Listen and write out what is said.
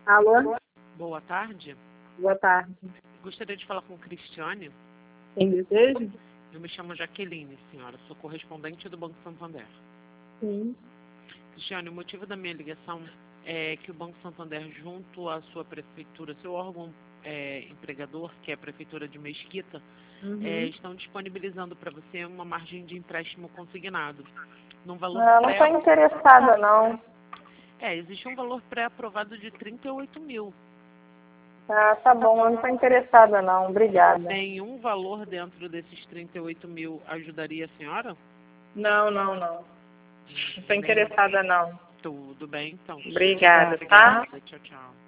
Alô? Boa tarde. Boa tarde. Gostaria de falar com Cristiane. Quem deseja? Eu me chamo Jaqueline, senhora. Sou correspondente do Banco Santander. Sim. Cristiane, o motivo da minha ligação é que o Banco Santander, junto à sua prefeitura, seu órgão empregador, que é a Prefeitura de Mesquita, estão disponibilizando para você uma margem de empréstimo consignado. Num valor Não estou interessada, não. Existe um valor pré-aprovado de 38 mil. Ah, tá bom, eu não estou interessada, não. Obrigada. Nenhum valor dentro desses 38 mil ajudaria a senhora? Não. Não estou interessada, não. Tudo bem, então. Obrigada, tá? Tchau, tchau.